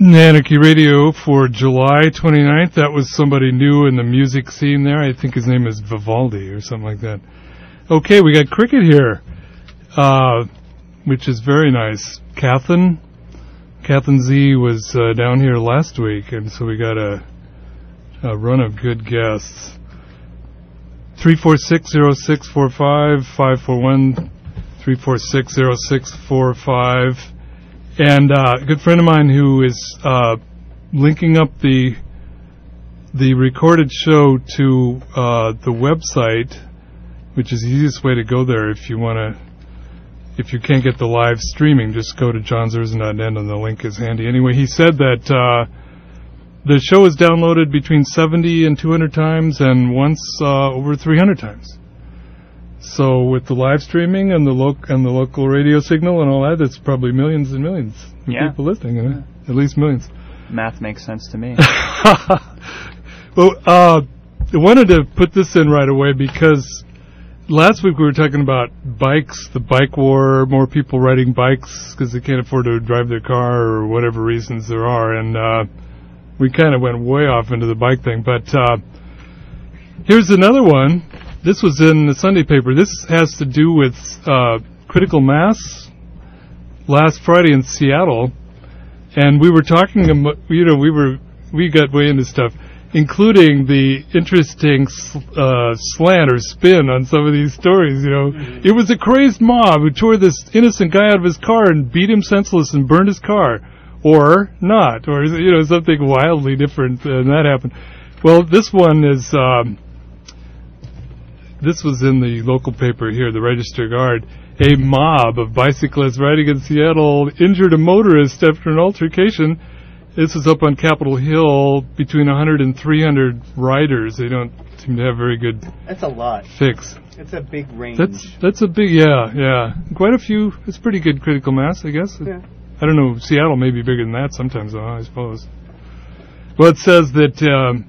Anarchy Radio for July 29th. That was somebody new in the music scene there. I think his name is Vivaldi or something like that. Okay, we got cricket here, which is very nice. Catherine Z was down here last week, and so we got a run of good guests. 346-0645, 541-346-0645. And a good friend of mine who is linking up the recorded show to the website, which is the easiest way to go there if you can't get the live streaming, just go to johnszersen.net and the link is handy. Anyway, he said that the show is downloaded between 70 and 200 times and once over 300 times. So with the live streaming and the local radio signal and all that, it's probably millions and millions of people listening. At least millions. Math makes sense to me. Well, I wanted to put this in right away because last week we were talking about bikes, the bike war, more people riding bikes because they can't afford to drive their car or whatever reasons there are, and we kind of went way off into the bike thing. But here's another one. This was in the Sunday paper. This has to do with critical mass last Friday in Seattle, and we were talking about, we got way into stuff, including the interesting slant or spin on some of these stories. It was a crazed mob who tore this innocent guy out of his car and beat him senseless and burned his car, or not, or something wildly different, and that happened. Well, this one is. This was in the local paper here, the Register Guard. A mob of bicyclists riding in Seattle injured a motorist after an altercation. This was up on Capitol Hill, between 100 and 300 riders. They don't seem to have very good. That's a lot. Fix. That's a big range. That's a big, yeah. Quite a few. It's pretty good critical mass, I guess. Yeah. I don't know. Seattle may be bigger than that sometimes, though, I suppose. Well, it says that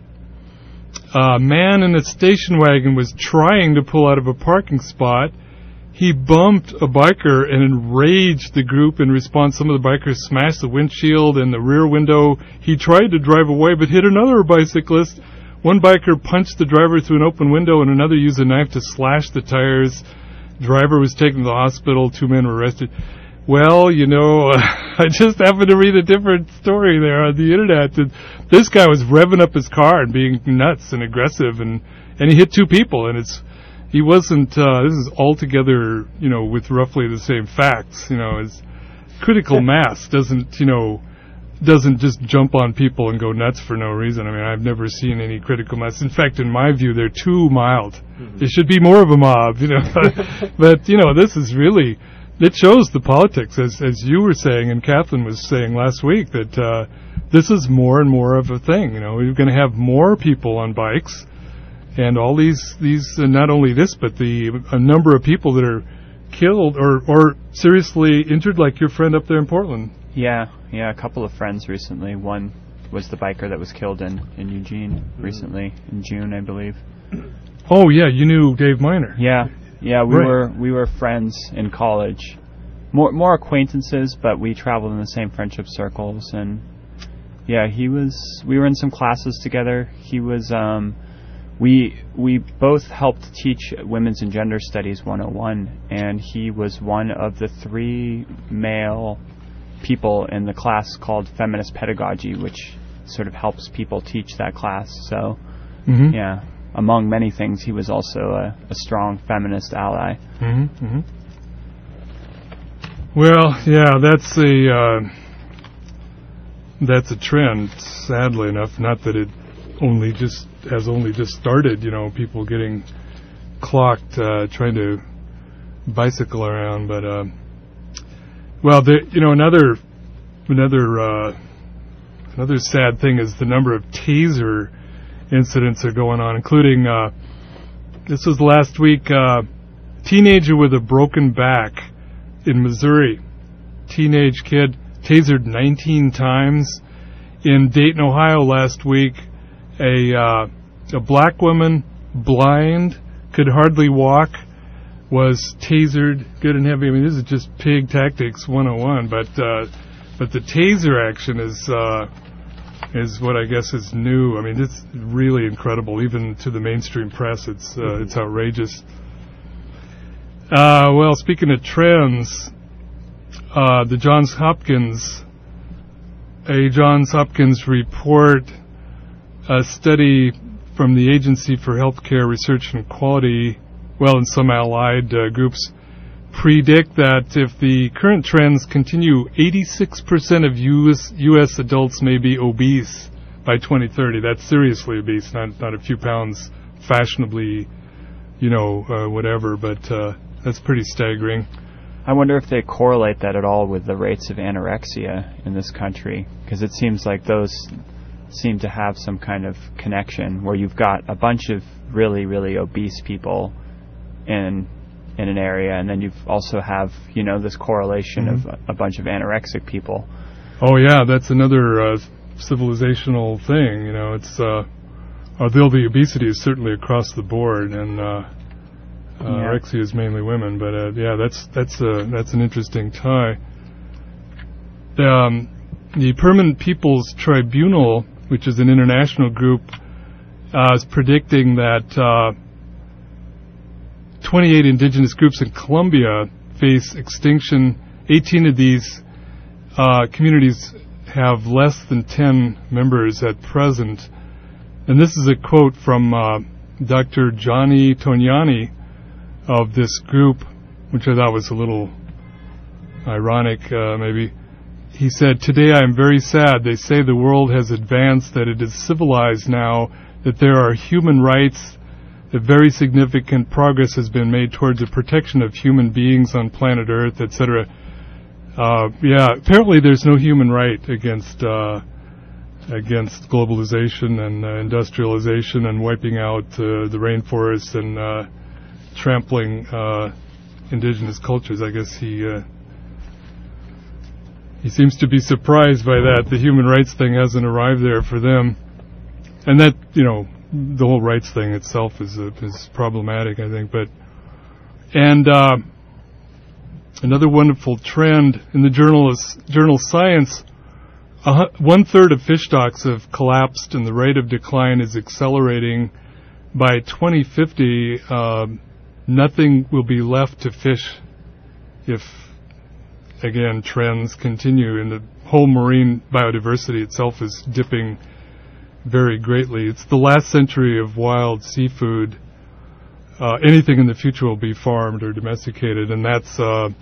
a man in a station wagon was trying to pull out of a parking spot. He bumped a biker and enraged the group. In response, some of the bikers smashed the windshield and the rear window. He tried to drive away but hit another bicyclist. One biker punched the driver through an open window and another used a knife to slash the tires. Driver was taken to the hospital. 2 men were arrested. Well, I just happened to read a different story there on the internet. This guy was revving up his car and being nuts and aggressive, and he hit 2 people, and he wasn't, this is altogether, with roughly the same facts, as critical mass doesn't just jump on people and go nuts for no reason. I mean, I've never seen any critical mass. In fact, in my view, they're too mild. Mm-hmm. It should be more of a mob, But, this is really, it shows the politics, as you were saying and Catherine was saying last week, that this is more and more of a thing. We're going to have more people on bikes, and all these not only this, but a number of people that are killed or seriously injured, like your friend up there in Portland. Yeah, a couple of friends recently. One was the biker that was killed in Eugene recently, in June, I believe. Oh, yeah, you knew Dave Miner. Yeah, we were friends in college. More acquaintances, but we traveled in the same friendship circles, and we were in some classes together. He was we both helped teach Women's and Gender Studies 101, and he was one of the 3 male people in the class called Feminist Pedagogy, which sort of helps people teach that class. So, among many things, he was also a strong feminist ally. Mm-hmm. Mm-hmm. Well, that's a trend, sadly enough. Not that it has only just started, people getting clocked trying to bicycle around, but another sad thing is the number of taser incidents are going on, including this was last week, teenager with a broken back in Missouri. Teenage kid tasered 19 times. In Dayton, Ohio last week, a black woman, blind, could hardly walk, was tasered good and heavy. I mean, this is just pig tactics 101, but But the taser action is what I guess is new. I mean, it's really incredible, even to the mainstream press. It's outrageous. Well, speaking of trends, the Johns Hopkins report, a study from the Agency for Healthcare Research and Quality, and some allied groups, predict that if the current trends continue, 86% of U.S. adults may be obese by 2030. That's seriously obese, not a few pounds fashionably, whatever, but that's pretty staggering. I wonder if they correlate that at all with the rates of anorexia in this country, because it seems like those seem to have some kind of connection where you've got a bunch of really, really obese people in an area, and then you also have, this correlation of a bunch of anorexic people. Oh, yeah, that's another civilizational thing. Although the obesity is certainly across the board, and anorexia is mainly women, but that's an interesting tie. The Permanent People's Tribunal, which is an international group, is predicting that 28 indigenous groups in Colombia face extinction. 18 of these communities have less than 10 members at present. And this is a quote from Dr. Johnny Tonyani of this group, which I thought was a little ironic, maybe. He said, "Today I am very sad. They say the world has advanced, that it is civilized now, that there are human rights, that very significant progress has been made towards the protection of human beings on planet Earth, etc." Apparently there's no human right against globalization and industrialization and wiping out the rainforests and trampling indigenous cultures. I guess he seems to be surprised by that. The human rights thing hasn't arrived there for them. And that, the whole rights thing itself is problematic, I think. And another wonderful trend in the journal Science, 1/3 of fish stocks have collapsed and the rate of decline is accelerating. By 2050, nothing will be left to fish if, again, trends continue, and the whole marine biodiversity itself is dipping very greatly. It's the last century of wild seafood. Anything in the future will be farmed or domesticated, and that's,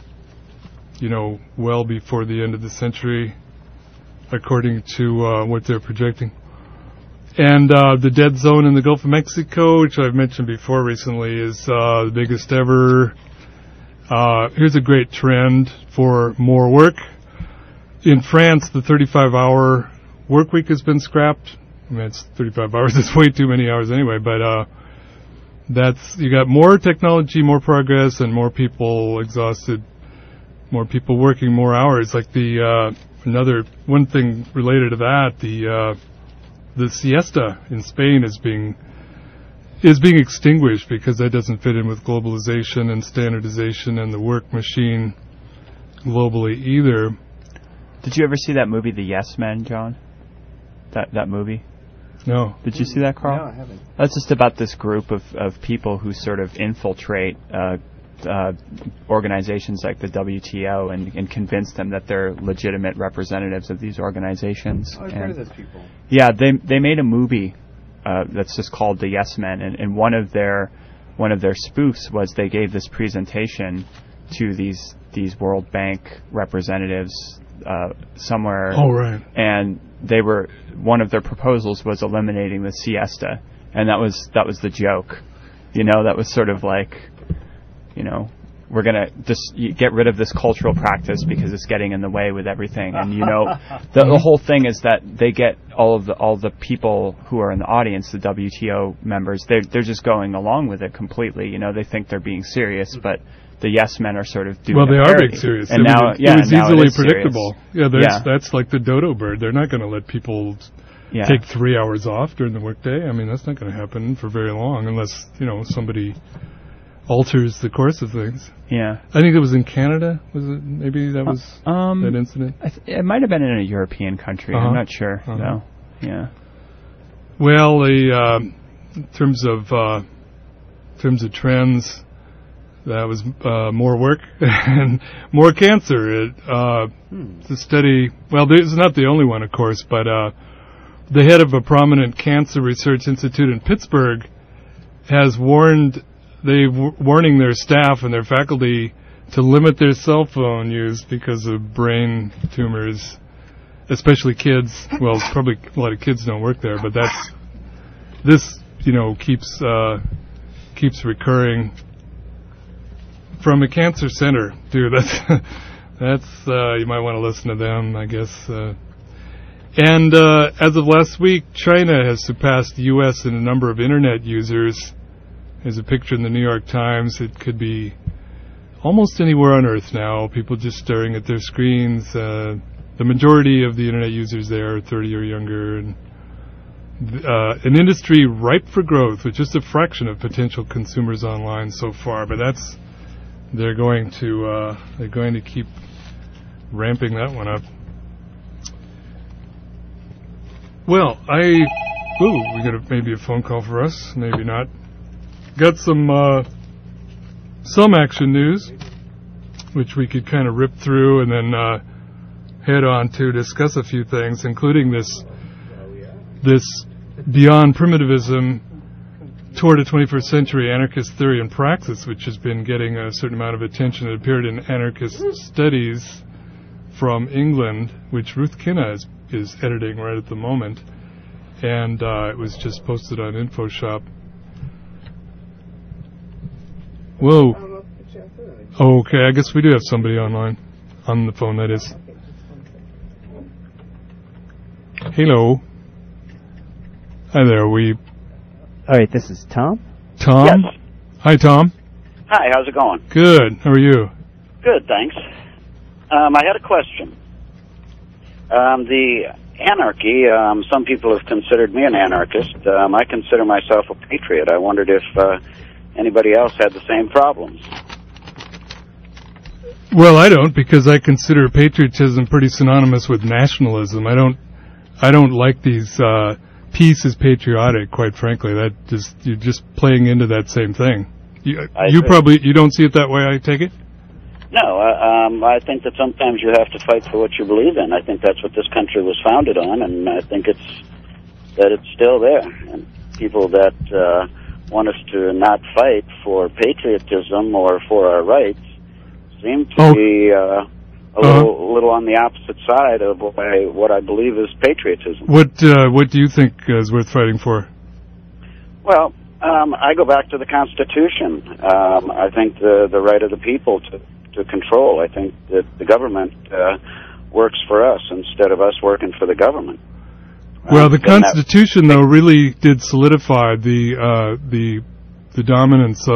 well before the end of the century, according to what they're projecting. And the dead zone in the Gulf of Mexico, which I've mentioned before recently, is the biggest ever. Here's a great trend for more work. In France, the 35-hour work week has been scrapped. I mean, it's 35 hours. It's way too many hours anyway, but you got more technology, more progress, and more people exhausted, more people working more hours. Like another one thing related to that, the siesta in Spain is being extinguished because that doesn't fit in with globalization and standardization and the work machine globally either. Did you ever see that movie, The Yes Men, John? That movie? No. Did you see that, Carl? No, I haven't. That's just about this group of people who sort of infiltrate organizations like the WTO and convince them that they're legitimate representatives of these organizations. Oh, I've heard of those people. Yeah, they made a movie that's just called The Yes Men, and one of their spoofs was they gave this presentation to these World Bank representatives somewhere. Oh, right. And one of their proposals was eliminating the siesta, and that was the joke. That was sort of like, we're gonna just get rid of this cultural practice because it's getting in the way with everything. And the whole thing is that they get all the people who are in the audience, the WTO members, they're just going along with it completely. They think they're being serious, but the yes men are sort of doing. Well, they are being serious. And it was easily predictable. Serious. That's like the dodo bird. They're not going to let people take 3 hours off during the workday. I mean, that's not going to happen for very long unless somebody alters the course of things. Yeah. I think it was in Canada. Was it? Maybe that was that incident. It might have been in a European country. I'm not sure. No. Yeah. Well, in terms of trends, that was more work and more cancer. The study. Well, this is not the only one, of course, but the head of a prominent cancer research institute in Pittsburgh has warning their staff and their faculty to limit their cell phone use because of brain tumors, especially kids. Well, probably a lot of kids don't work there, but this keeps recurring from a cancer center, dude. That's you might want to listen to them, I guess. And as of last week, China has surpassed the U.S. in a number of internet users. There's a picture in the New York Times. It could be almost anywhere on Earth now. People just staring at their screens. The majority of the internet users there are 30 or younger. And an industry ripe for growth with just a fraction of potential consumers online so far. But they're going to keep ramping that one up. Well, we got maybe a phone call for us, maybe not. Got some action news, which we could kind of rip through and then head on to discuss a few things, including this Beyond Primitivism toward a 21st Century Anarchist Theory and Praxis, which has been getting a certain amount of attention. It appeared in Anarchist Studies from England, which Ruth Kinna is editing right at the moment, and it was just posted on InfoShop. Whoa. Oh, okay, I guess we do have somebody online. On the phone, that is. Hello. Hi there, All right, this is Tom. Tom? Yes. Hi, Tom. Hi, how's it going? Good. How are you? Good, thanks. I had a question. The anarchy, some people have considered me an anarchist. I consider myself a patriot. I wondered if anybody else had the same problems. Well, I don't, because I consider patriotism pretty synonymous with nationalism. I don't like these peace is patriotic, quite frankly. You're just playing into that same thing. You don't see it that way, I take it? No, I think that sometimes you have to fight for what you believe in. I think that's what this country was founded on, and I think it's still there. And people that want us to not fight for patriotism or for our rights seem to be a little on the opposite side of what I believe is patriotism. What do you think is worth fighting for? Well, I go back to the Constitution. I think the right of the people to control. I think that the government works for us instead of us working for the government. Well, the Constitution, though, really did solidify the dominance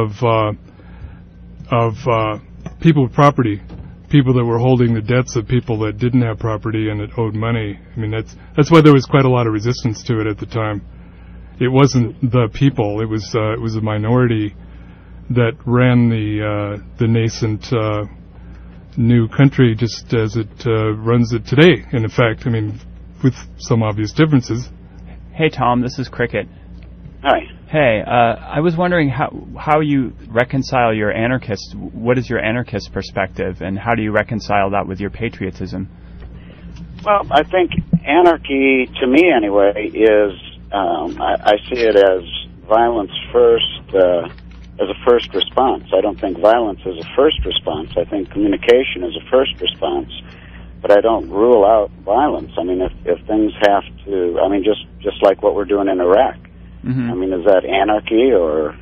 of people with property, people that were holding the debts of people that didn't have property and that owed money. I mean, that's why there was quite a lot of resistance to it at the time. It wasn't the people; it was a minority that ran the nascent new country, just as it runs it today. And in fact, I mean, with some obvious differences. Hey, Tom, this is Cricket. Hi. Hey, I was wondering how you reconcile your anarchist. What is your anarchist perspective, and how do you reconcile that with your patriotism? Well, I think anarchy, to me anyway, is I see it as violence first, as a first response. I don't think violence is a first response. I think communication is a first response, but I don't rule out violence. I mean, if things have to, I mean, just like what we're doing in Iraq. Mm-hmm. I mean, is that anarchy or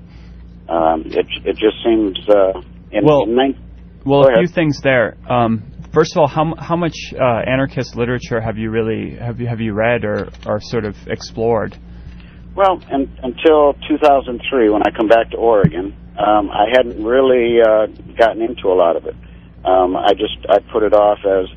it just seems a few things there. First of all, how much anarchist literature have you read or sort of explored? Well, until 2003, when I come back to Oregon, I hadn't really gotten into a lot of it. I put it off as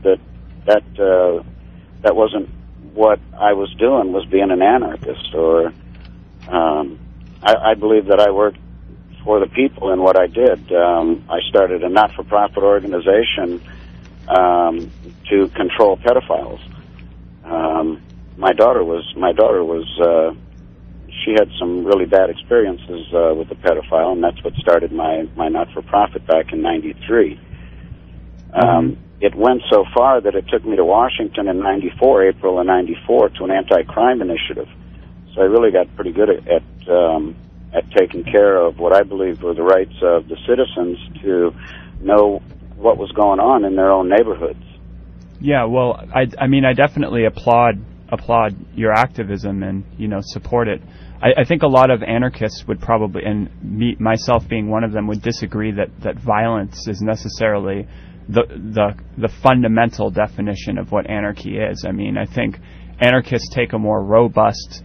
that wasn't what I was doing, was being an anarchist. Or I believe that I worked for the people in what I did. I started a not-for-profit organization to control pedophiles. My daughter was she had some really bad experiences with a pedophile, and that's what started my not-for-profit back in '93. It went so far that it took me to Washington in '94, April of '94, to an anti-crime initiative. So I really got pretty good at taking care of what I believed were the rights of the citizens to know what was going on in their own neighborhoods. Yeah, well, I mean, I definitely applaud your activism and, support it. I think a lot of anarchists would probably, and myself being one of them, would disagree that violence is necessarily the fundamental definition of what anarchy is. I mean, I think anarchists take a more robust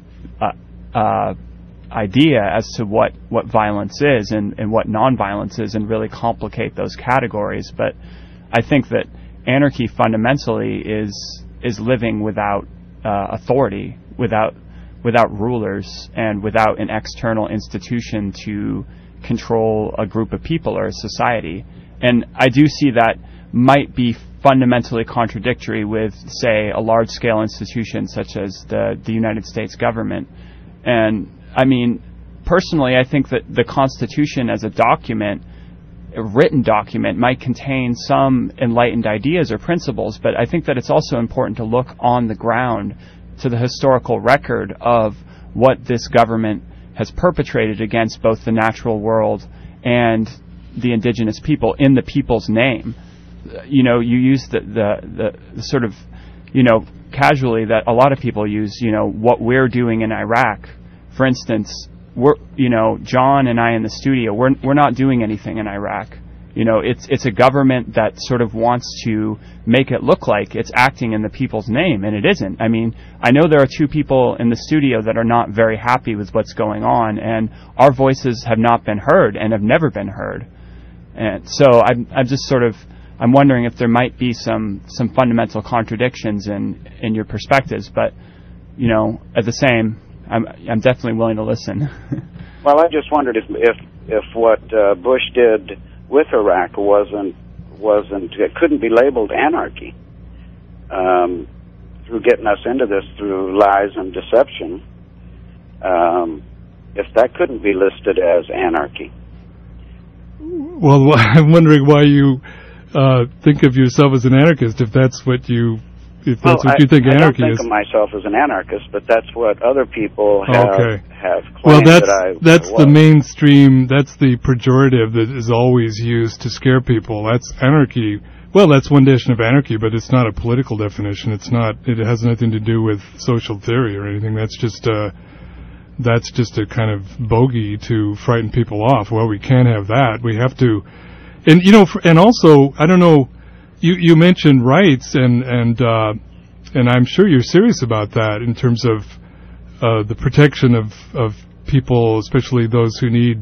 idea as to what violence is and what nonviolence is, and really complicate those categories. But I think that anarchy fundamentally is living without authority, without rulers, and without an external institution to control a group of people or a society. And I do see that might be fundamentally contradictory with, say, a large-scale institution such as the United States government. And, I mean, personally, I think that the Constitution as a document, a written document, might contain some enlightened ideas or principles, but I think that it's also important to look on the ground to the historical record of what this government has perpetrated against both the natural world and the indigenous people in the people's name. You use the sort of, casually that a lot of people use, what we're doing in Iraq. For instance, John and I in the studio, we're not doing anything in Iraq. It's a government that sort of wants to make it look like it's acting in the people's name, and it isn't. I mean, I know there are two people in the studio that are not very happy with what's going on, and our voices have not been heard and have never been heard. And so I'm wondering if there might be some fundamental contradictions in your perspectives, but at the same, I'm definitely willing to listen. Well, I just wondered if what Bush did with Iraq it couldn't be labeled anarchy through getting us into this through lies and deception. If that couldn't be listed as anarchy. Well, I'm wondering why you think of yourself as an anarchist, if that's what you think anarchy is. I don't think of myself as an anarchist, but that's what other people have claimed. Well, that's the mainstream. That's the pejorative that is always used to scare people. That's anarchy. Well, that's one definition of anarchy, but it's not a political definition. It's not. It has nothing to do with social theory or anything. That's just a kind of bogey to frighten people off. Well, we can't have that. We have to, and also, I don't know. You mentioned rights, and I'm sure you're serious about that in terms of the protection of people, especially those who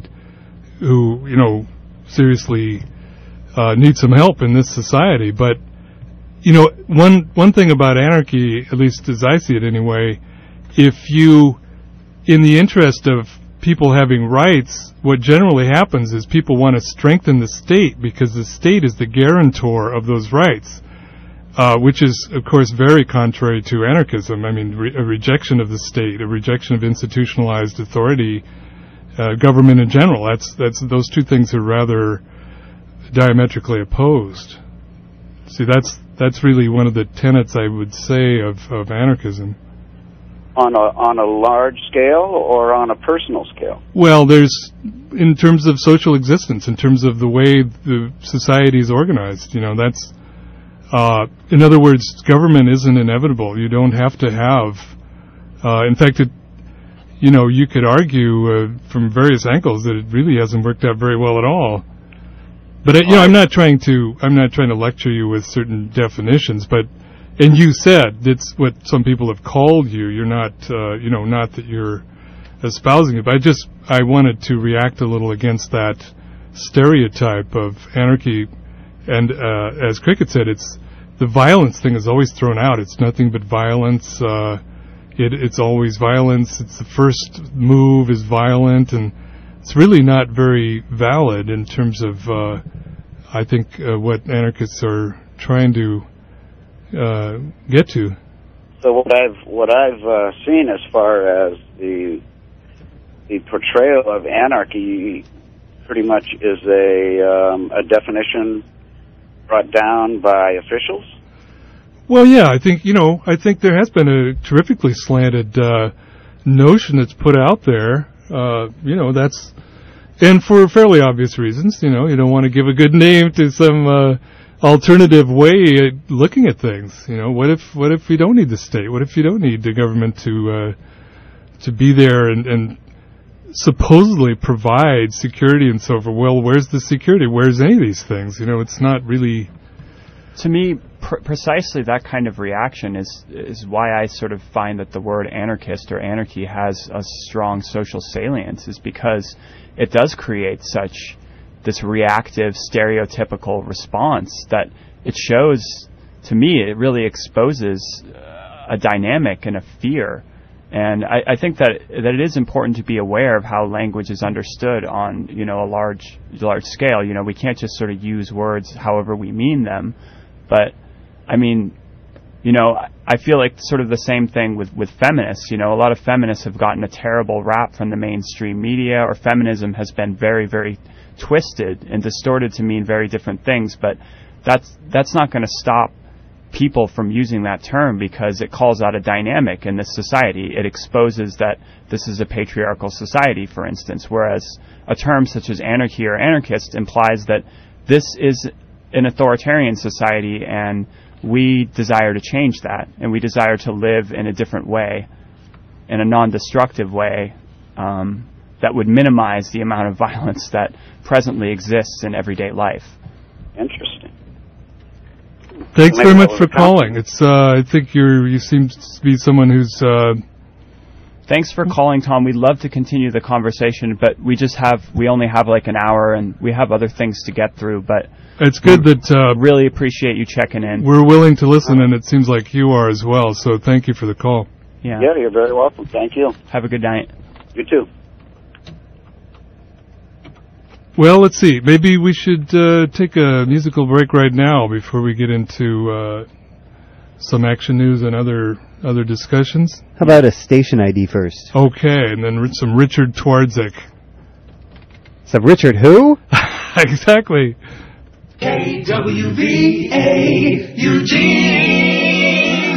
seriously need some help in this society. But one thing about anarchy, at least as I see it anyway, if you, in the interest of people having rights, what generally happens is people want to strengthen the state because the state is the guarantor of those rights, which is, of course, very contrary to anarchism. I mean, a rejection of the state, a rejection of institutionalized authority, government in general. Those two things are rather diametrically opposed. See, that's really one of the tenets, I would say, of anarchism. On a large scale or on a personal scale? Well, there's, in terms of social existence, in terms of the way the society is organized, that's, in other words, government isn't inevitable. You don't have to have, in fact, you could argue from various angles that it really hasn't worked out very well at all. But, I'm not trying to lecture you with certain definitions, but, and you said it's what some people have called you. You're not, not that you're espousing it, but I wanted to react a little against that stereotype of anarchy. And as Cricket said, it's the violence thing is always thrown out. It's nothing but violence. It's always violence. It's the first move is violent, and it's really not very valid in terms of, I think, what anarchists are trying to get to. So what I've seen as far as the portrayal of anarchy pretty much is a definition brought down by officials. Well, yeah, I think there has been a terrifically slanted notion that's put out there. That's, and for fairly obvious reasons. You don't want to give a good name to some alternative way at looking at things. What if we don't need the state? What if you don't need the government to be there and supposedly provide security and so forth? Well, where's the security? Where's any of these things? It's not really. To me, precisely that kind of reaction is why I sort of find that the word anarchist or anarchy has a strong social salience, is because it does create this reactive, stereotypical response that it shows, to me, it really exposes a dynamic and a fear. And I think that it is important to be aware of how language is understood on, a large scale. We can't just sort of use words however we mean them. But, I mean, I feel like sort of the same thing with feminists. A lot of feminists have gotten a terrible rap from the mainstream media, or feminism has been very, very twisted and distorted to mean very different things. But that's not going to stop people from using that term, because it calls out a dynamic in this society. It exposes that this is a patriarchal society, for instance, whereas a term such as anarchy or anarchist implies that this is an authoritarian society, and we desire to change that, and we desire to live in a different way, in a non-destructive way, that would minimize the amount of violence that presently exists in everyday life. Interesting. Thanks very much for calling. It's I think you seem to be someone who's. Thanks for calling, Tom. We'd love to continue the conversation, but we only have like an hour, and we have other things to get through. But it's good that really appreciate you checking in. We're willing to listen, and it seems like you are as well. So thank you for the call. Yeah, you're very welcome. Thank you. Have a good night. You too. Well, let's see. Maybe we should take a musical break right now before we get into some action news and other discussions. How about a station ID first? Okay, and then some Richard Twardzik. Some Richard who? Exactly. KWVA Eugene.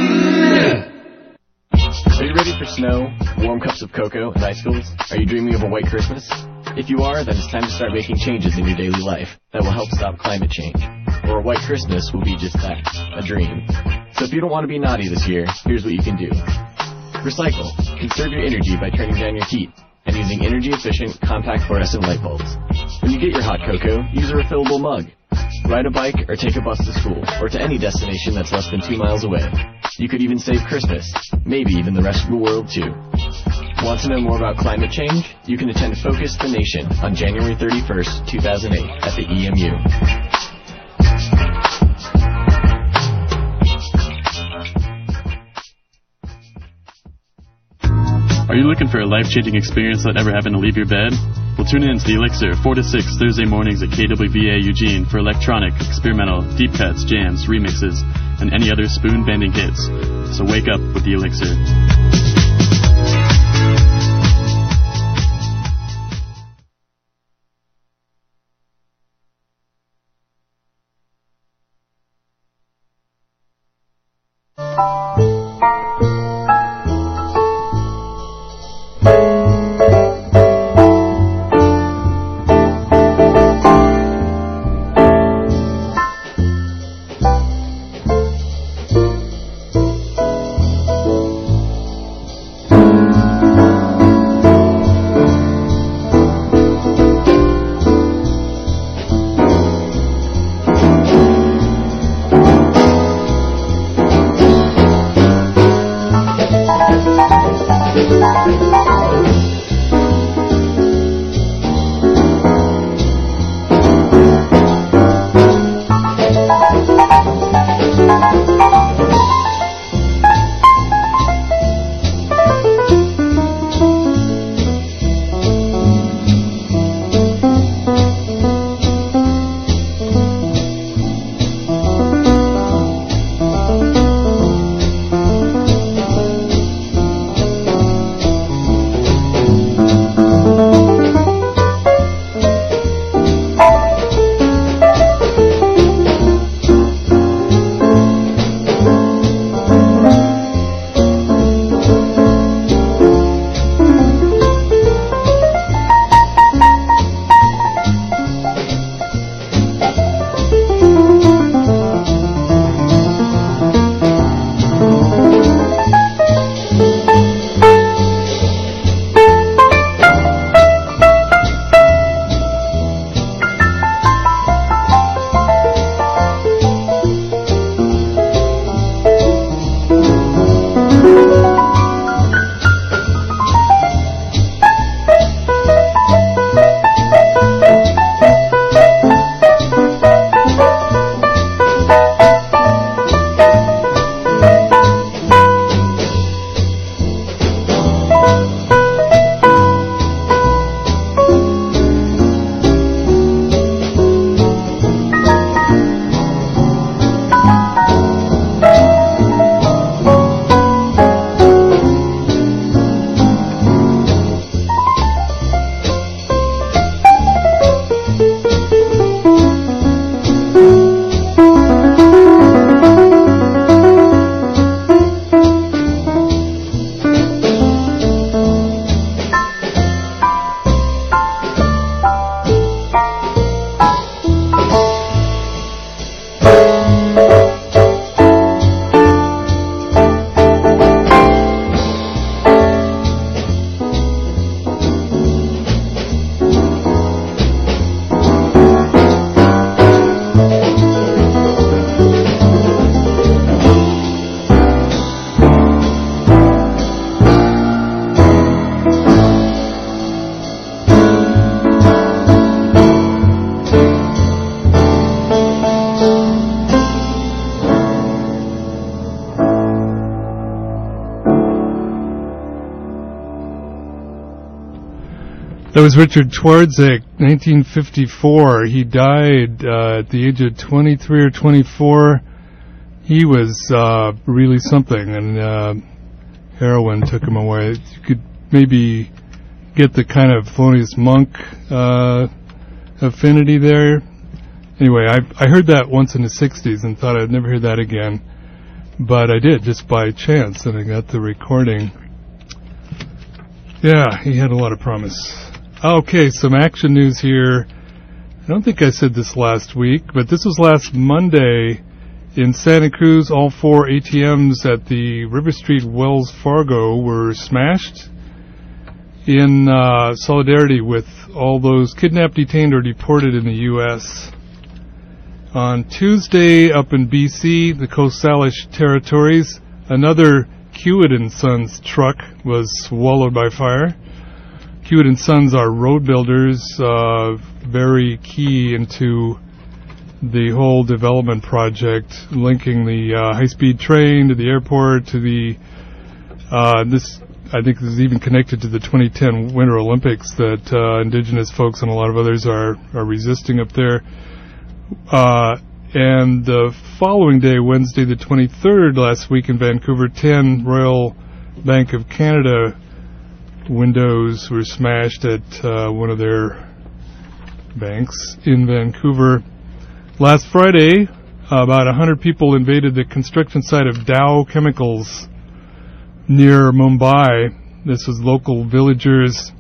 Are you ready for snow, warm cups of cocoa, and icicles? Are you dreaming of a white Christmas? If you are, then it's time to start making changes in your daily life that will help stop climate change. Or a white Christmas will be just that, a dream. So if you don't want to be naughty this year, here's what you can do. Recycle. Conserve your energy by turning down your heat and using energy-efficient compact fluorescent light bulbs. When you get your hot cocoa, use a refillable mug. Ride a bike or take a bus to school, or to any destination that's less than 2 miles away. You could even save Christmas, maybe even the rest of the world too. Want to know more about climate change? You can attend Focus the Nation on January 31st, 2008 at the EMU. Are you looking for a life-changing experience that never happened to leave your bed? Well, tune in to The Elixir 4 to 6 Thursday mornings at KWVA Eugene for electronic, experimental, deep cuts, jams, remixes, and any other spoon-bending hits. So wake up with The Elixir. That was Richard Twardzik, 1954. He died at the age of 23 or 24. He was really something, and heroin took him away. You could maybe get the kind of Thelonious Monk affinity there. Anyway, I heard that once in the 60s and thought I'd never hear that again. But I did, just by chance, and I got the recording. Yeah, he had a lot of promise. Okay, some action news here. I don't think I said this last week, but this was last Monday in Santa Cruz. All 4 ATMs at the River Street Wells Fargo were smashed in solidarity with all those kidnapped, detained, or deported in the U.S. On Tuesday, up in B.C., the Coast Salish Territories, another Kiewit & Sons truck was swallowed by fire. Kiewit & Sons are road builders, very key into the whole development project, linking the high-speed train to the airport, to the this. I think this is even connected to the 2010 Winter Olympics that indigenous folks and a lot of others are resisting up there. And the following day, Wednesday the 23rd, last week in Vancouver, 10 Royal Bank of Canada windows were smashed at one of their banks in Vancouver. Last Friday, about 100 people invaded the construction site of Dow Chemicals near Mumbai. This was local villagers.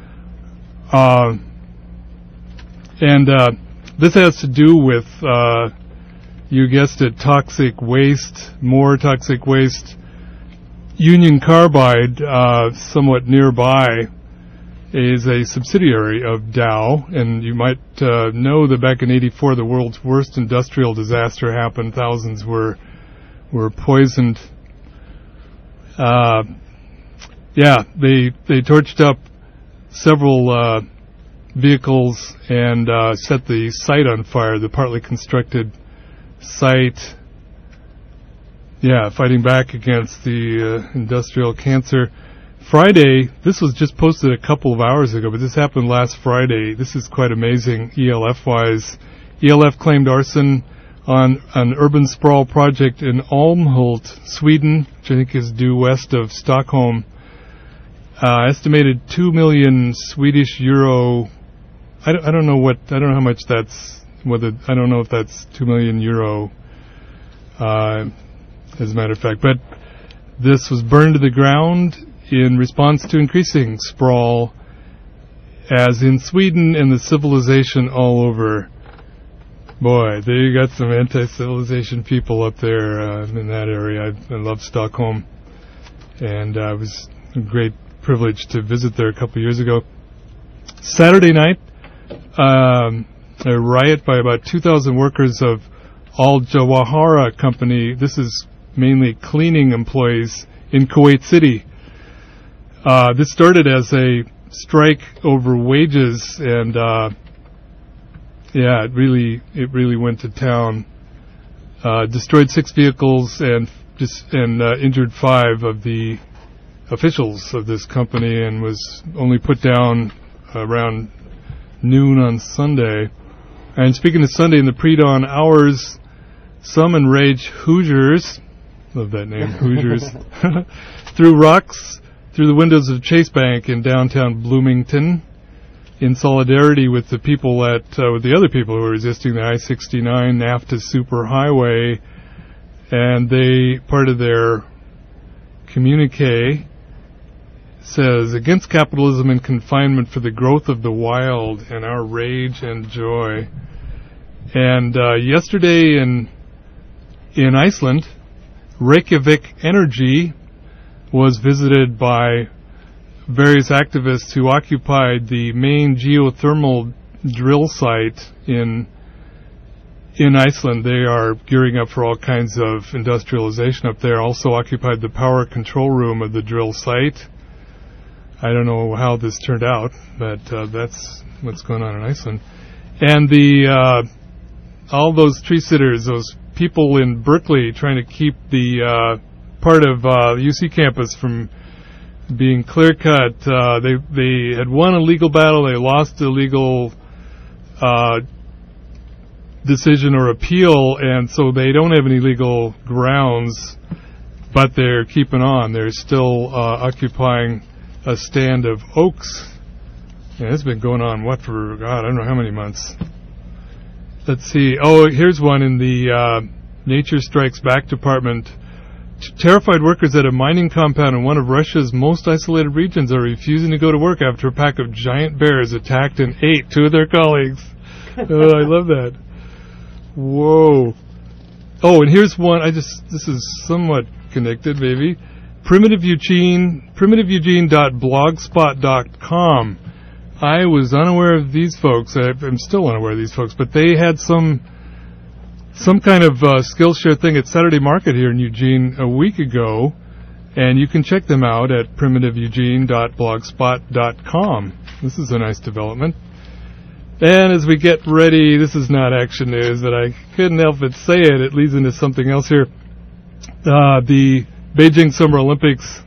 This has to do with, you guessed it, toxic waste, more toxic waste. Union Carbide, somewhat nearby, is a subsidiary of Dow, and you might know that back in '84, the world's worst industrial disaster happened. Thousands were poisoned. They torched up several vehicles and set the site on fire, the partly constructed site. Fighting back against the industrial cancer. Friday, this was just posted a couple of hours ago, but this happened last Friday. This is quite amazing, ELF-wise. ELF claimed arson on an urban sprawl project in Almhult, Sweden, which I think is due west of Stockholm. Estimated 2 million Swedish euro. I don't know how much that's, I don't know if that's 2 million euro, as a matter of fact. But this was burned to the ground in response to increasing sprawl, as in Sweden and the civilization all over. Boy, there you got some anti-civilization people up there in that area. I love Stockholm, and it was a great privilege to visit there a couple of years ago. Saturday night, a riot by about 2,000 workers of Al Jawahara Company. This is mainly cleaning employees in Kuwait City. This started as a strike over wages, and it really went to town. Destroyed 6 vehicles and injured 5 of the officials of this company, and was only put down around noon on Sunday. And speaking of Sunday, in the pre-dawn hours, some enraged Hoosiers, love that name, Hoosiers, threw rocks through the windows of Chase Bank in downtown Bloomington in solidarity with the people with the other people who were resisting the I-69 NAFTA superhighway. And part of their communique says, against capitalism and confinement for the growth of the wild and our rage and joy. And yesterday in Iceland, Reykjavik Energy was visited by various activists who occupied the main geothermal drill site in Iceland. They are gearing up for all kinds of industrialization up there. Also occupied the power control room of the drill site. I don't know how this turned out, but that's what's going on in Iceland. And all those tree sitters, those people in Berkeley trying to keep the part of UC campus from being clear-cut. They had won a legal battle. They lost a legal decision or appeal, and so they don't have any legal grounds, but they're keeping on. They're still occupying a stand of oaks. Yeah, it's been going on, for, God, I don't know how many months. Let's see. Oh, here's one in the Nature Strikes Back department. Terrified workers at a mining compound in one of Russia's most isolated regions are refusing to go to work after a pack of giant bears attacked and ate two of their colleagues. Oh, I love that. Whoa. Oh, and here's one. This is somewhat connected, maybe. PrimitiveEugene.blogspot.com. I was unaware of these folks. I'm still unaware of these folks, but they had some kind of Skillshare thing at Saturday Market here in Eugene a week ago, and you can check them out at PrimitiveEugene.blogspot.com. This is a nice development. And as we get ready, this is not action news, but I couldn't help but say it. It leads into something else here. The Beijing Summer Olympics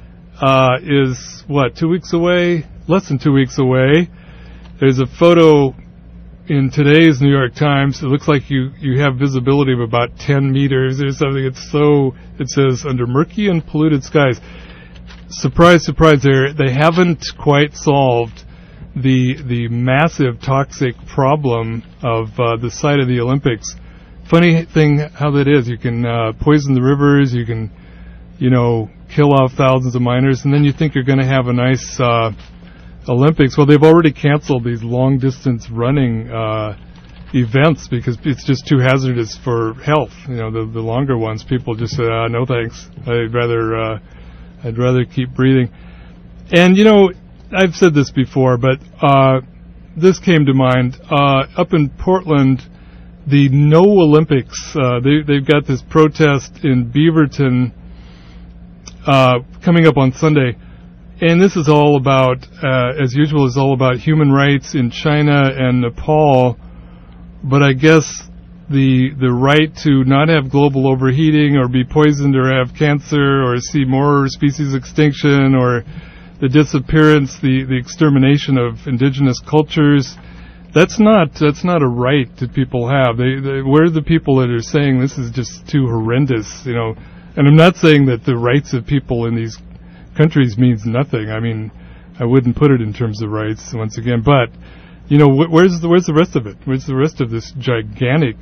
is, 2 weeks away? Less than 2 weeks away. There's a photo in today's New York Times. It looks like you have visibility of about 10 meters or something. It says, under murky and polluted skies. Surprise, surprise there. They haven't quite solved the massive toxic problem of the site of the Olympics. Funny thing how that is. You can poison the rivers, you can, kill off thousands of miners, and then you think you're going to have a nice Olympics. Well, they've already canceled these long-distance running events because it's just too hazardous for health. The longer ones, people just say, no thanks. I'd rather keep breathing. And, I've said this before, but this came to mind. Up in Portland, the No Olympics, they've got this protest in Beaverton coming up on Sunday. And this is all about, as usual, is all about human rights in China and Nepal. But I guess the right to not have global overheating or be poisoned or have cancer or see more species extinction or the disappearance, the extermination of indigenous cultures, that's not a right that people have. We're the people that are saying this is just too horrendous, And I'm not saying that the rights of people in these countries means nothing. I mean, I wouldn't put it in terms of rights once again, but where's the rest of it? Where's the rest of this gigantic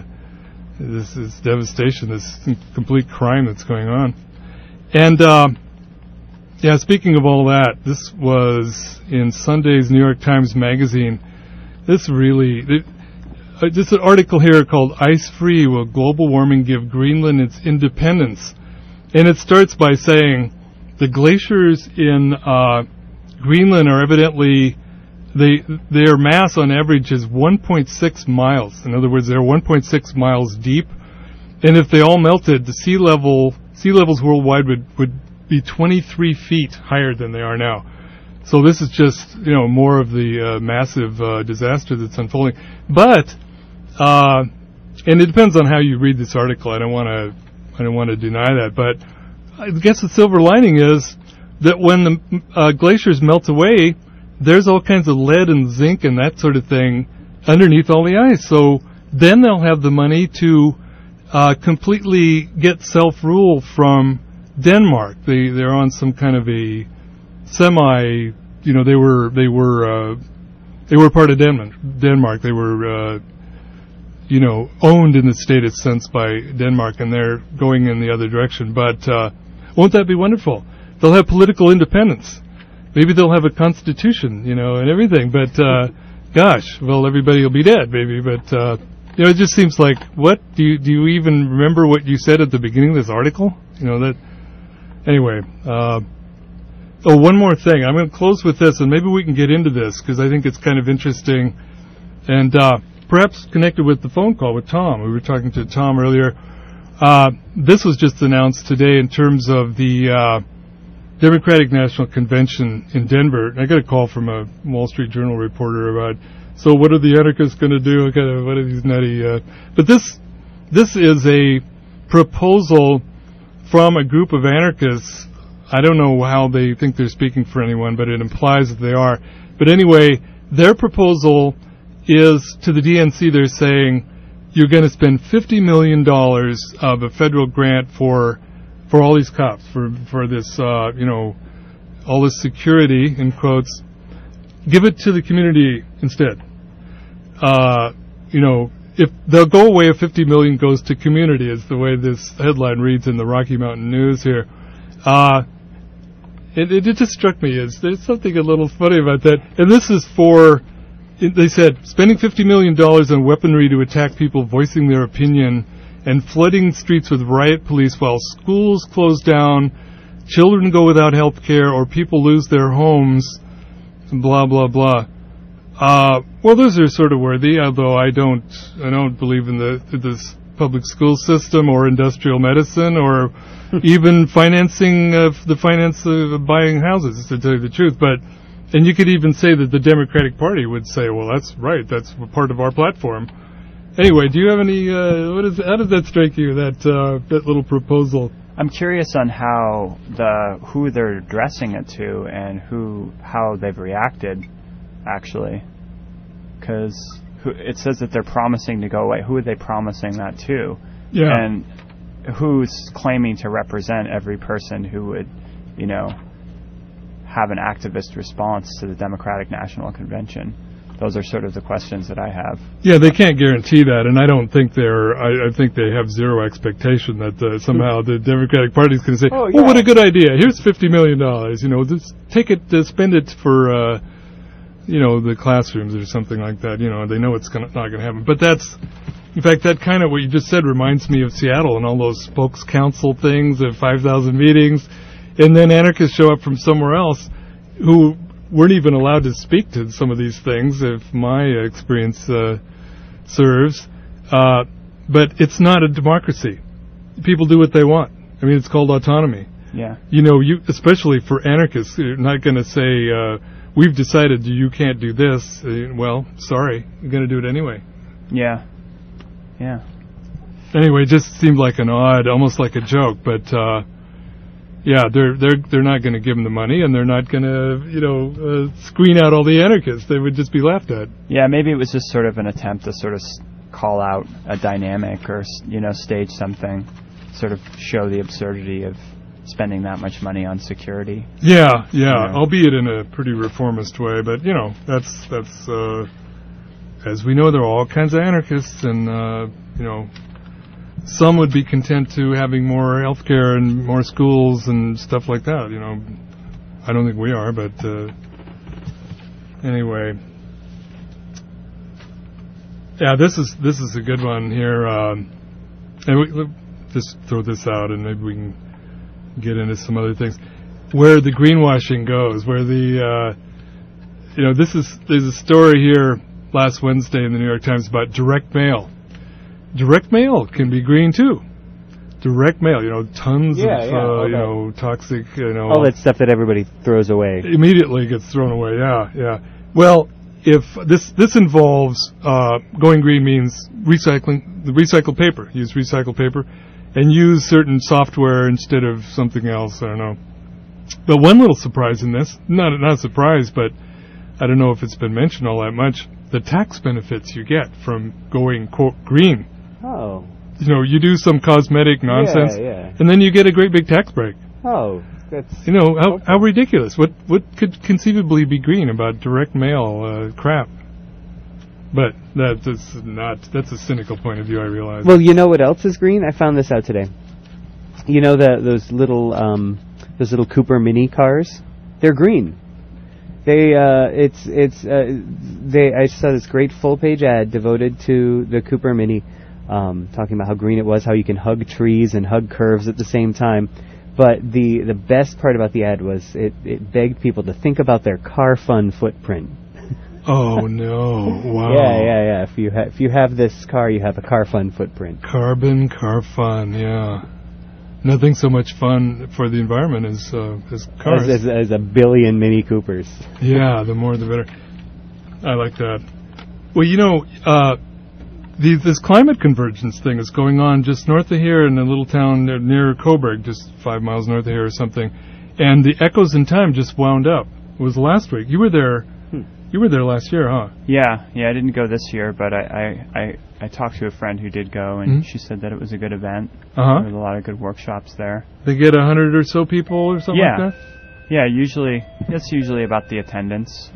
this devastation, this complete crime that's going on? And speaking of all that, this was in Sunday's New York Times Magazine. This an article here called "Ice Free: Will Global Warming Give Greenland Its Independence?" And it starts by saying the glaciers in Greenland are evidently, their mass on average is 1.6 miles. In other words, they're 1.6 miles deep. And if they all melted, the sea levels worldwide would be 23 feet higher than they are now. So this is just, more of the massive disaster that's unfolding. But, and it depends on how you read this article. I don't want to deny that, but I guess the silver lining is that when the glaciers melt away, there's all kinds of lead and zinc and that sort of thing underneath all the ice. So then they'll have the money to completely get self-rule from Denmark. They're on some kind of a semi. They were part of Denmark. They were owned in the stated sense by Denmark, and they're going in the other direction. But won't that be wonderful? They'll have political independence. Maybe they'll have a constitution, and everything. But gosh, well, everybody will be dead, maybe. But it just seems like, what do you even remember what you said at the beginning of this article? That. Anyway. One more thing. I'm going to close with this, and maybe we can get into this because I think it's kind of interesting, and perhaps connected with the phone call with Tom. We were talking to Tom earlier. This was just announced today in terms of the Democratic National Convention in Denver. I got a call from a Wall Street Journal reporter about, so what are the anarchists going to do? What are these nutty? But this is a proposal from a group of anarchists I don't know how they think they're speaking for anyone, but it implies that they are. But anyway, their proposal is to the DNC. They're saying you're going to spend $50 million of a federal grant for all these cops, for this, all this security, in quotes. Give it to the community instead. If they'll go away if $50 million goes to community, is the way this headline reads in the Rocky Mountain News here. It just struck me as there's something a little funny about that. And this is for, they said, spending $50 million on weaponry to attack people voicing their opinion and flooding streets with riot police while schools close down, children go without health care, or people lose their homes, blah, blah, blah. Well, those are sort of worthy, although I don't believe in this public school system or industrial medicine or even financing of the finance of buying houses, to tell you the truth. And you could even say that the Democratic Party would say, well, that's right, that's part of our platform. Anyway, do you have any, how does that strike you, that little proposal? I'm curious on who they're addressing it to and how they've reacted, actually. Because it says that they're promising to go away. Who are they promising that to? Yeah. And who's claiming to represent every person who would, have an activist response to the Democratic National Convention? Those are sort of the questions that I have. Yeah, they can't guarantee that, and I don't think I think they have zero expectation that somehow the Democratic Party is going to say, oh, what a good idea, here's $50 million, just take it, spend it for, the classrooms or something like that. They know it's not going to happen. But in fact, that kind of what you just said reminds me of Seattle and all those spokes council things of 5,000 meetings, and then anarchists show up from somewhere else who weren't even allowed to speak to some of these things, if my experience serves. But it's not a democracy. People do what they want. I mean, it's called autonomy. Yeah. Especially for anarchists, you're not going to say, we've decided you can't do this. Well, sorry, you're going to do it anyway. Yeah. Yeah. Anyway, it just seemed like almost like a joke, but yeah, they're not going to give them the money, and they're not going to, screen out all the anarchists. They would just be laughed at. Yeah, maybe it was just sort of an attempt to sort of call out a dynamic or, stage something, sort of show the absurdity of spending that much money on security. Yeah, albeit in a pretty reformist way, but, that's as we know, there are all kinds of anarchists, and, some would be content to having more health care and more schools and stuff like that, I don't think we are, but anyway. Yeah, this is a good one here. And we just throw this out, and maybe we can get into some other things. Where the greenwashing goes, where there's a story here last Wednesday in the New York Times about direct mail. Direct mail can be green too. Direct mail, tons of, toxic, all that stuff that everybody throws away. Immediately gets thrown away, yeah. Well, if this involves, going green means recycled paper. Use recycled paper and use certain software instead of something else, I don't know. But one little surprise in this, not a surprise, but I don't know if it's been mentioned all that much, the tax benefits you get from going, quote, green. Oh. You do some cosmetic nonsense, and then you get a great big tax break. Oh, that's... how ridiculous. What could conceivably be green about direct mail crap? But that's a cynical point of view, I realize. Well, you know what else is green? I found this out today. Those little Cooper Mini cars? They're green. I saw this great full-page ad devoted to the Cooper Mini, talking about how green it was, how you can hug trees and hug curves at the same time. But the best part about the ad was it begged people to think about their car fun footprint. Oh no! Wow. Yeah. If you have this car, you have a car fun footprint. Car fun. Yeah. Nothing so much fun for the environment as cars. As a billion Mini Coopers. Yeah, the more the better. I like that. Well, this climate convergence thing is going on just north of here in a little town near Coburg, just 5 miles north of here or something. and the Echoes in Time just wound up. It was last week. You were there. You were there last year, huh? Yeah. I didn't go this year, but I talked to a friend who did go, and she said that it was a good event. There was a lot of good workshops there. They get 100 or so people or something like that? Yeah, that's usually about the attendance.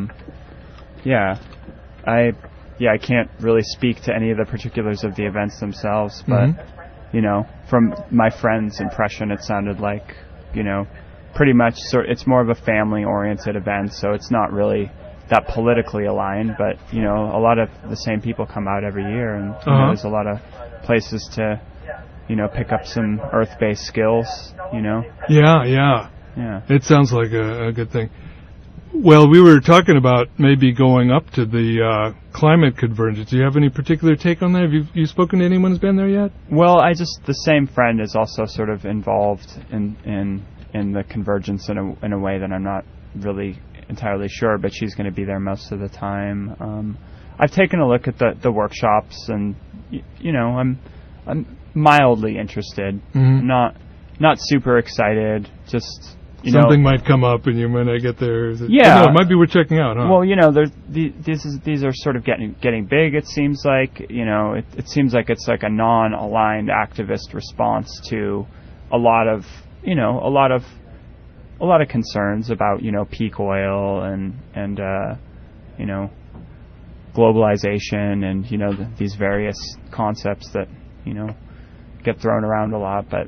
I can't really speak to any of the particulars of the events themselves, but, from my friend's impression, it sounded like, pretty much it's more of a family-oriented event, so it's not really that politically aligned, but, a lot of the same people come out every year, and there's a lot of places to, pick up some earth-based skills, Yeah. It sounds like a good thing. Well, we were talking about maybe going up to the climate convergence. Do you have any particular take on that? Have you spoken to anyone who's been there yet? Well, the same friend is also sort of involved in the convergence in a way that I'm not really entirely sure, but she's going to be there most of the time. I've taken a look at the workshops, and I'm mildly interested. Not super excited. Just something might come up, and you might not get there. It might be worth checking out, huh? Well, these are sort of getting big. It seems like it seems like it's like a non-aligned activist response to a lot of concerns about peak oil and globalization and these various concepts that get thrown around a lot. But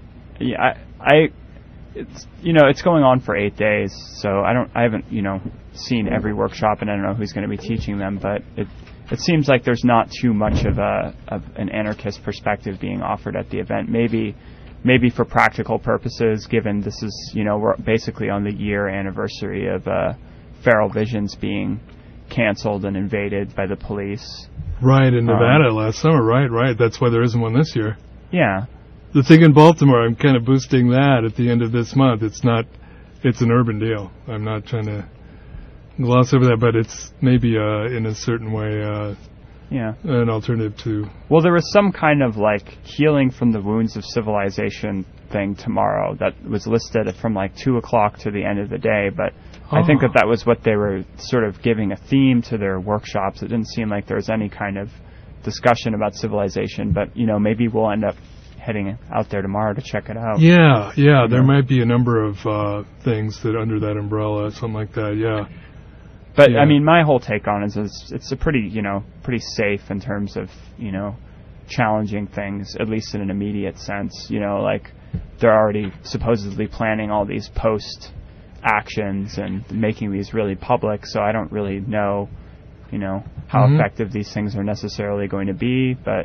it's going on for 8 days, so I haven't seen every workshop, and I don't know who's going to be teaching them, but it seems like there's not too much of an anarchist perspective being offered at the event. Maybe for practical purposes, given this is we're basically on the year anniversary of Feral Visions being canceled and invaded by the police. Right, in Nevada last summer. Right. That's why there isn't one this year. Yeah. The thing in Baltimore, I'm kind of boosting that at the end of this month. It's an urban deal. I'm not trying to gloss over that, but it's maybe in a certain way an alternative to... Well, there was some kind of healing from the wounds of civilization thing tomorrow that was listed from 2 o'clock to the end of the day, but I think that was what they were sort of giving a theme to their workshops. It didn't seem like there was any kind of discussion about civilization, but maybe we'll end up heading out there tomorrow to check it out. Yeah, there might be a number of things that under that umbrella, something like that, yeah. But, I mean, my whole take on it is it's a pretty safe in terms of, challenging things, at least in an immediate sense. They're already supposedly planning all these post-actions and making these really public, so I don't really know, how effective these things are necessarily going to be, but,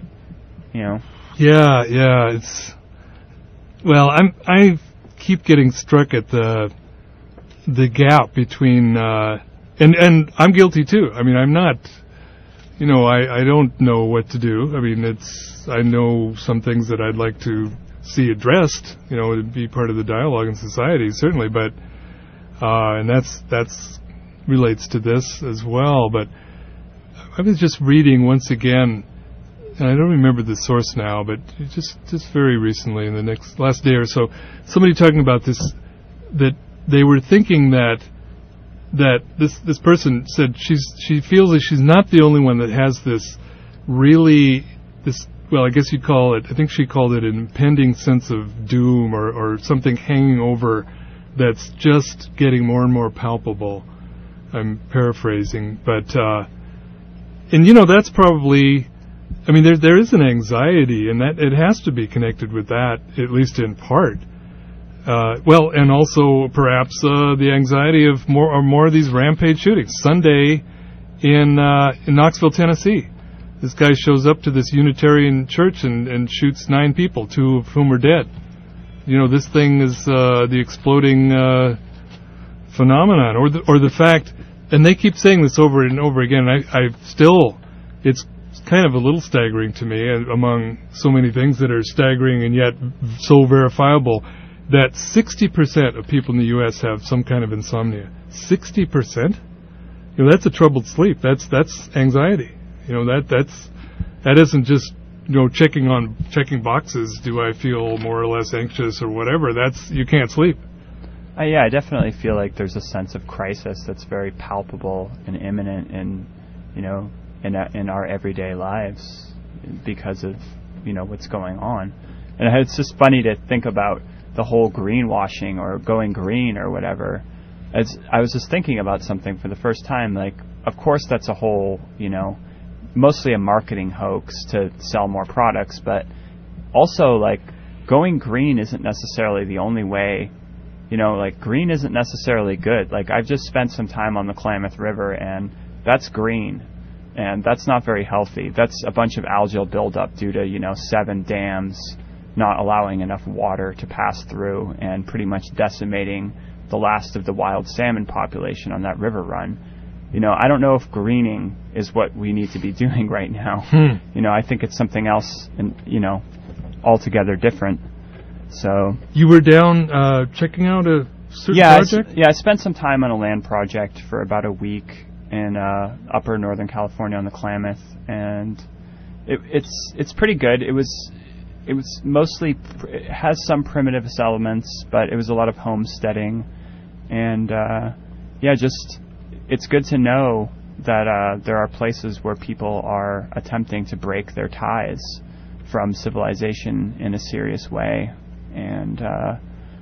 Yeah, it's... Well, I keep getting struck at the gap between... And I'm guilty too. I mean, I'm not, I don't know what to do. I mean, I know some things that I'd like to see addressed, to be part of the dialogue in society, certainly, but, and that's relates to this as well, but I was just reading once again, and I don't remember the source now, but just very recently in the last day or so, somebody talking about this, that they were thinking that this person said she feels that she's not the only one that has this well, I guess you'd call it, I think she called it an impending sense of doom or something hanging over that's just getting more and more palpable. I'm paraphrasing, but and that's probably, I mean, there is an anxiety, and that it has to be connected with that, at least in part. Well, and also perhaps the anxiety of more of these rampage shootings. Sunday in Knoxville, Tennessee, this guy shows up to this Unitarian church and shoots 9 people, 2 of whom are dead. This thing is the exploding phenomenon, or the fact, and they keep saying this over and over again. I still, it's kind of a little staggering to me, among so many things that are staggering and yet so verifiable, that 60% of people in the U.S. have some kind of insomnia. 60%? That's a troubled sleep. That's anxiety. That isn't just checking boxes. Do I feel more or less anxious or whatever? You can't sleep. Yeah, I definitely feel like there's a sense of crisis that's very palpable and imminent in our everyday lives because of, what's going on. And it's just funny to think about the whole greenwashing or going green or whatever. As I was just thinking about something for the first time, like, of course that's a whole, mostly a marketing hoax to sell more products, but also, like, going green isn't necessarily the only way. Like, green isn't necessarily good. Like, I've just spent some time on the Klamath River, and that's green, and that's not very healthy. That's a bunch of algal buildup due to, 7 dams not allowing enough water to pass through and pretty much decimating the last of the wild salmon population on that river run. I don't know if greening is what we need to be doing right now. I think it's something else, and altogether different. So you were down checking out a certain project? I spent some time on a land project for about a week in upper Northern California on the Klamath, and it's pretty good. It was mostly, it has some primitivist elements, but it was a lot of homesteading, and just it's good to know that there are places where people are attempting to break their ties from civilization in a serious way. And I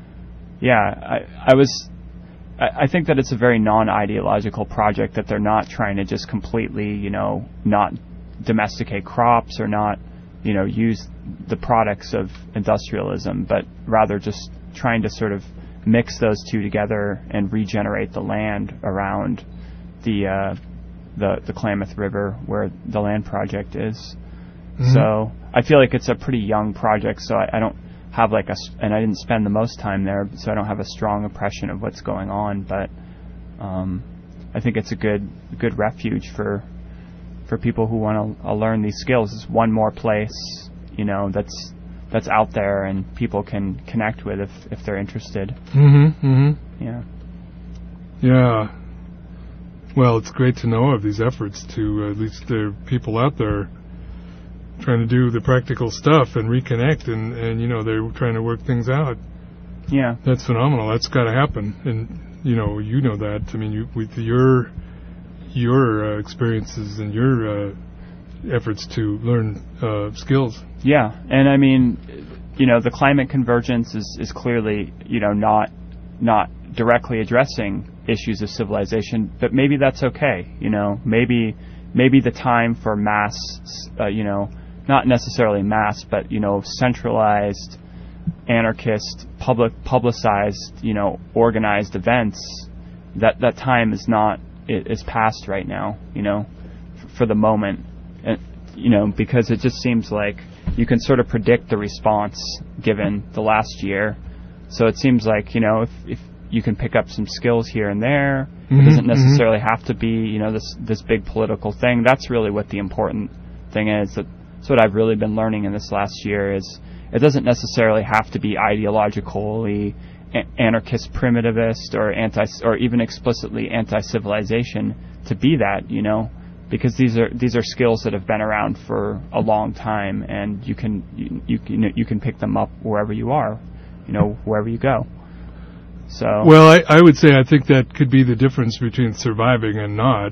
think that it's a very non-ideological project, that they're not trying to just completely, not domesticate crops or not, use the products of industrialism, but rather just trying to sort of mix those two together and regenerate the land around the Klamath River where the land project is. Mm-hmm. So I feel like it's a pretty young project, so I don't have and I didn't spend the most time there, so I don't have a strong impression of what's going on, but I think it's a good refuge for people who want to learn these skills. It's one more place, that's out there and people can connect with if they're interested. Mm-hmm. Mm-hmm. Yeah. Yeah. Well, it's great to know of these efforts to, at least there are people out there trying to do the practical stuff and reconnect, and they're trying to work things out. Yeah. That's phenomenal. That's got to happen. And, you know that. I mean, with your experiences and your efforts to learn skills. Yeah. And, I mean, the climate convergence is clearly, not directly addressing issues of civilization, but maybe that's okay. Maybe the time for mass, not necessarily mass, but, centralized, anarchist, publicized, organized events, that time is past right now, for the moment. And, because it just seems like you can sort of predict the response given the last year. So it seems like, if you can pick up some skills here and there, it doesn't necessarily have to be, this big political thing. That's really what the important thing is. That's what I've really been learning in this last year is it doesn't necessarily have to be ideologically anarchist, primitivist, or even explicitly anti-civilization to be that, because these are skills that have been around for a long time, and you can pick them up wherever you are, wherever you go. So well, I would say I think that could be the difference between surviving and not,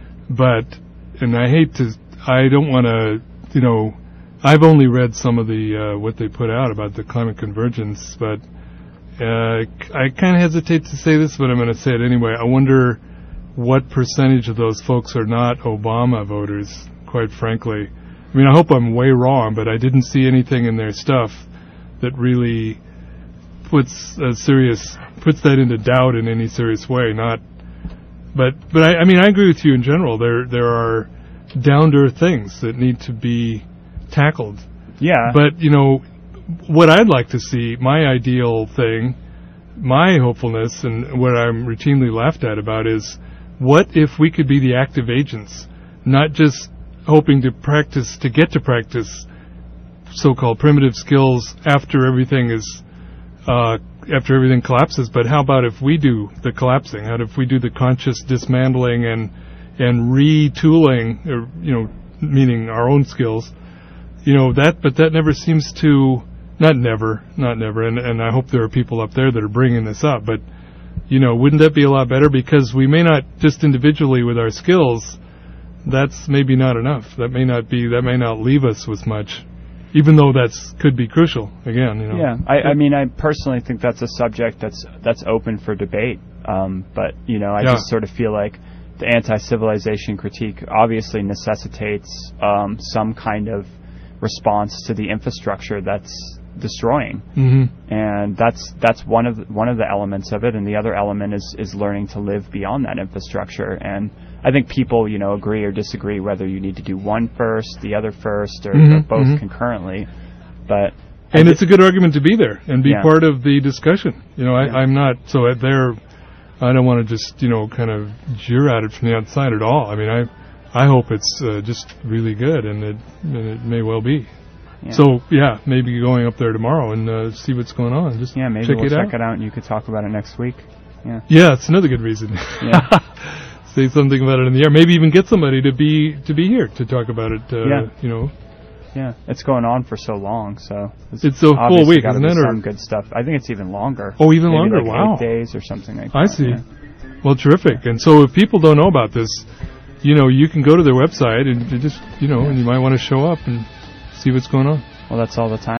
and I don't want to, I've only read some of the what they put out about the climate convergence, but I kind of hesitate to say this, but I'm going to say it anyway. I wonder what percentage of those folks are not Obama voters, quite frankly. I mean, I hope I'm way wrong, but I didn't see anything in their stuff that really puts that into doubt in any serious way. But I mean, I agree with you in general. There are down-to-earth things that need to be tackled. Yeah. But, what I'd like to see, my ideal thing, my hopefulness, and what I'm routinely laughed at about is, what if we could be the active agents, not just hoping to get to practice so-called primitive skills after everything collapses, but how about if we do the collapsing? How if we do the conscious dismantling and retooling, or, meaning our own skills, but that never seems to, not never, and I hope there are people up there that are bringing this up, but wouldn't that be a lot better? Because we may not, just individually with our skills, that's maybe not enough. That may not leave us with much, even though could be crucial, again, Yeah, I mean, I personally think that's a subject that's open for debate. But, I just sort of feel like the anti-civilization critique obviously necessitates some kind of response to the infrastructure that's destroying. Mm-hmm. And that's one of the elements of it, and the other element is learning to live beyond that infrastructure. And I think people, agree or disagree whether you need to do one first, the other first, or both concurrently. But and it's a good argument to be there and be part of the discussion. I'm not so there. I don't want to just kind of jeer at it from the outside at all. I mean, I hope it's just really good, and it may well be. Yeah. So maybe going up there tomorrow and see what's going on. Just maybe check we'll it check out. it out, and you could talk about it next week. Yeah, it's another good reason. Yeah. Say something about it in the air. Maybe even get somebody to be here to talk about it. Yeah, it's going on for so long, so it's a full week, isn't it? Some good stuff. I think it's even longer. Oh, even maybe longer! Like wow, 8 days or something like that. I see. Yeah. Well, terrific. And so, if people don't know about this, you can go to their website and just and you might want to show up and see what's going on. Well, that's all the time